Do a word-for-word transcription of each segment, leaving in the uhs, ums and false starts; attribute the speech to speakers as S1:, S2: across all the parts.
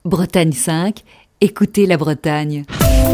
S1: Bretagne cinq, écoutez la Bretagne.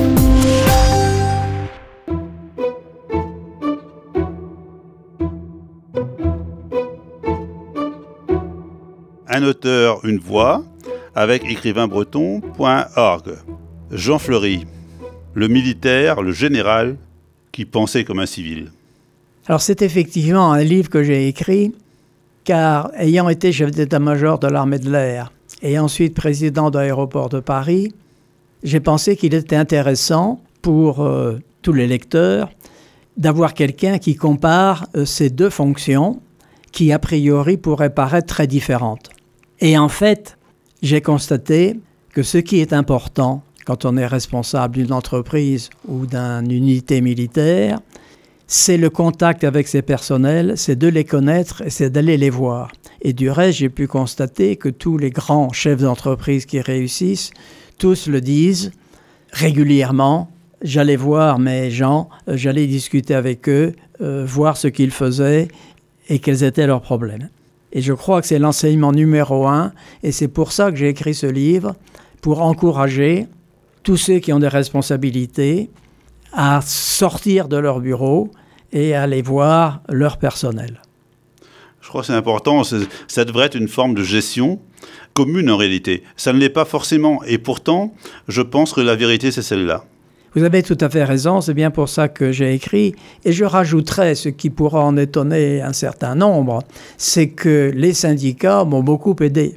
S2: Un auteur, une voix, avec écrivain breton point org. Jean Fleury, le militaire, le général qui pensait comme un civil.
S3: Alors c'est effectivement un livre que j'ai écrit, car ayant été chef d'état-major de l'armée de l'air et ensuite président de l'aéroport de Paris, j'ai pensé qu'il était intéressant pour euh, tous les lecteurs d'avoir quelqu'un qui compare euh, ces deux fonctions qui a priori pourraient paraître très différentes. Et en fait, j'ai constaté que ce qui est important quand on est responsable d'une entreprise ou d'une unité militaire, c'est le contact avec ses personnels, c'est de les connaître et c'est d'aller les voir. Et du reste, j'ai pu constater que tous les grands chefs d'entreprise qui réussissent, tous le disent régulièrement. J'allais voir mes gens, j'allais discuter avec eux, euh, voir ce qu'ils faisaient et quels étaient leurs problèmes. Et je crois que c'est l'enseignement numéro un, et c'est pour ça que j'ai écrit ce livre, pour encourager tous ceux qui ont des responsabilités à sortir de leur bureau et à aller voir leur personnel.
S2: Je crois que c'est important, c'est, ça devrait être une forme de gestion commune en réalité. Ça ne l'est pas forcément, et pourtant, je pense que la vérité, c'est celle-là.
S3: Vous avez tout à fait raison, c'est bien pour ça que j'ai écrit. Et je rajouterai, ce qui pourra en étonner un certain nombre, c'est que les syndicats m'ont beaucoup aidé.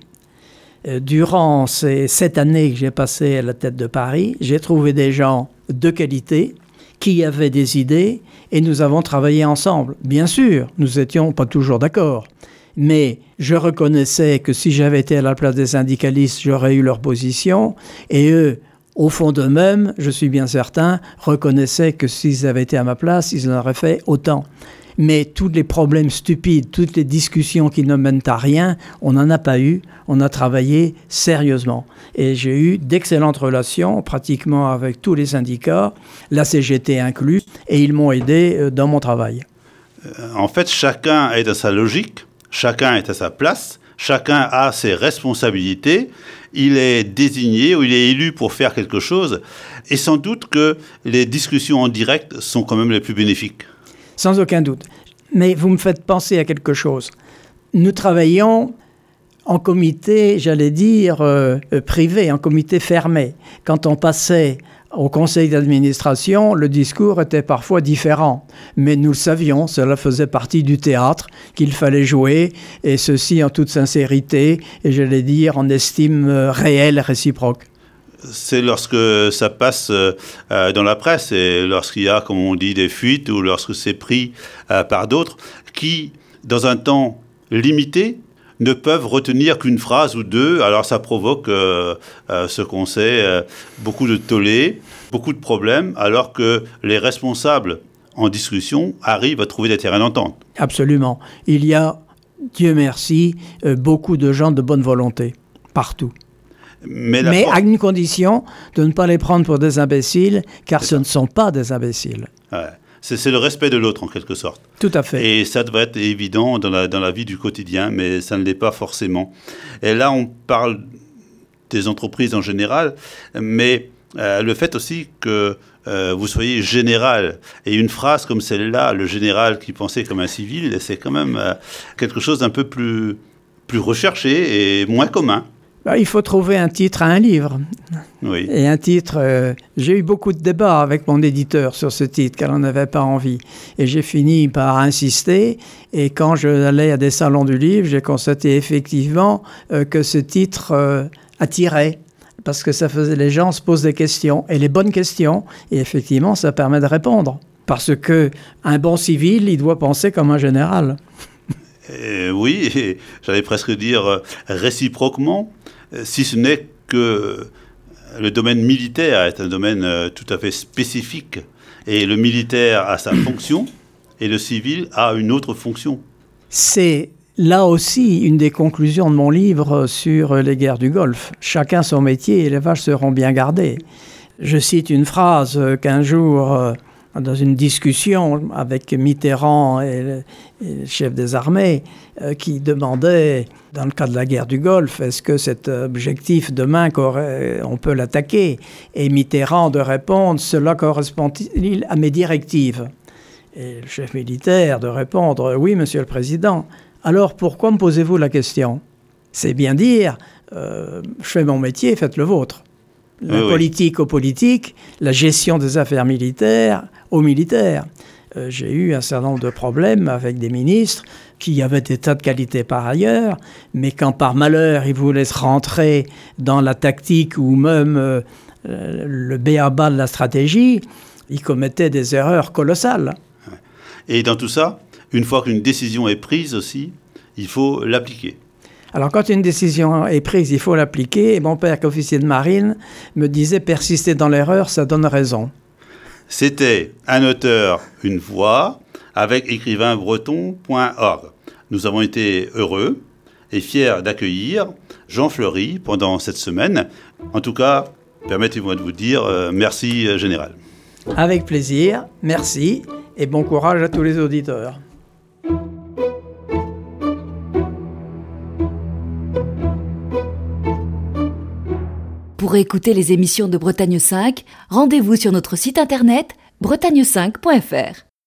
S3: Durant ces sept années que j'ai passées à la tête de Paris, j'ai trouvé des gens de qualité qui avaient des idées et nous avons travaillé ensemble. Bien sûr, nous n'étions pas toujours d'accord, mais je reconnaissais que si j'avais été à la place des syndicalistes, j'aurais eu leur position et eux, au fond d'eux-mêmes, je suis bien certain, reconnaissaient que s'ils avaient été à ma place, ils en auraient fait autant. Mais tous les problèmes stupides, toutes les discussions qui ne mènent à rien, on n'en a pas eu. On a travaillé sérieusement. Et j'ai eu d'excellentes relations, pratiquement avec tous les syndicats, la C G T inclus, et ils m'ont aidé dans mon travail.
S2: En fait, chacun est dans sa logique, chacun est à sa place, chacun a ses responsabilités, il est désigné ou il est élu pour faire quelque chose, et sans doute que les discussions en direct sont quand même les plus bénéfiques.
S3: Sans aucun doute. Mais vous me faites penser à quelque chose. Nous travaillons en comité, j'allais dire, euh, privé, en comité fermé. Quand on passait au conseil d'administration, le discours était parfois différent. Mais nous le savions, cela faisait partie du théâtre, qu'il fallait jouer, et ceci en toute sincérité, et j'allais dire en estime euh, réelle, réciproque.
S2: C'est lorsque ça passe euh, dans la presse et lorsqu'il y a, comme on dit, des fuites ou lorsque c'est pris euh, par d'autres qui, dans un temps limité, ne peuvent retenir qu'une phrase ou deux. Alors ça provoque, euh, euh, ce qu'on sait, euh, beaucoup de tollés, beaucoup de problèmes, alors que les responsables en discussion arrivent à trouver des terrains d'entente.
S3: Absolument. Il y a, Dieu merci, euh, beaucoup de gens de bonne volonté, partout. Mais, Mais for- à une condition de ne pas les prendre pour des imbéciles, car ce ne sont pas des imbéciles.
S2: Ouais. C'est, c'est le respect de l'autre, en quelque sorte.
S3: Tout à fait.
S2: Et ça devrait être évident dans la, dans la vie du quotidien, mais ça ne l'est pas forcément. Et là, on parle des entreprises en général, mais euh, le fait aussi que euh, vous soyez général, et une phrase comme celle-là, le général qui pensait comme un civil, c'est quand même euh, quelque chose d'un peu plus, plus recherché et moins commun.
S3: Ben, il faut trouver un titre à un livre.
S2: Oui.
S3: Et un titre, euh, j'ai eu beaucoup de débats avec mon éditeur sur ce titre, car on n'avait pas envie. Et j'ai fini par insister. Et quand je allais à des salons du livre, j'ai constaté effectivement euh, que ce titre euh, attirait. Parce que ça faisait, les gens se posent des questions, et les bonnes questions. Et effectivement, ça permet de répondre. Parce qu'un bon civil, il doit penser comme un général.
S2: Euh, oui, et j'allais presque dire euh, réciproquement, euh, si ce n'est que le domaine militaire est un domaine euh, tout à fait spécifique. Et le militaire a sa fonction et le civil a une autre fonction.
S3: C'est là aussi une des conclusions de mon livre sur les guerres du Golfe. Chacun son métier et les vaches seront bien gardées. Je cite une phrase qu'un jour... Euh, dans une discussion avec Mitterrand et le, et le chef des armées, euh, qui demandait, dans le cas de la guerre du Golfe, est-ce que cet objectif demain, on peut l'attaquer? Et Mitterrand de répondre, cela correspond-il à mes directives? Et le chef militaire de répondre, oui, monsieur le président. Alors pourquoi me posez-vous la question? C'est bien dire, euh, je fais mon métier, faites le vôtre. La oui, politique oui. aux politiques, la gestion des affaires militaires aux militaires. Euh, j'ai eu un certain nombre de problèmes avec des ministres qui avaient des tas de qualités par ailleurs, mais quand par malheur ils voulaient se rentrer dans la tactique ou même euh, le b a ba de la stratégie, ils commettaient des erreurs colossales.
S2: Et dans tout ça, une fois qu'une décision est prise aussi, il faut l'appliquer.
S3: Alors, quand une décision est prise, il faut l'appliquer. Et mon père, qu'officier de marine, me disait « persister dans l'erreur, ça donne raison ».
S2: C'était Un auteur, une voix, avec écrivain breton point org. Nous avons été heureux et fiers d'accueillir Jean Fleury pendant cette semaine. En tout cas, permettez-moi de vous dire euh, merci, euh, Général.
S3: Avec plaisir, merci et bon courage à tous les auditeurs.
S1: Pour écouter les émissions de Bretagne cinq, rendez-vous sur notre site internet bretagne cinq point f r.